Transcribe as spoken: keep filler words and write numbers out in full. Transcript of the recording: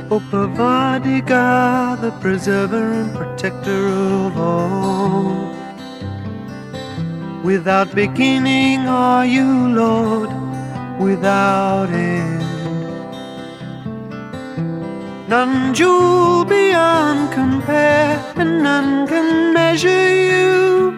O Pavadiga, the preserver and protector of all. Without beginning are you, Lord, without end. None jewel beyond compare, and none can measure you.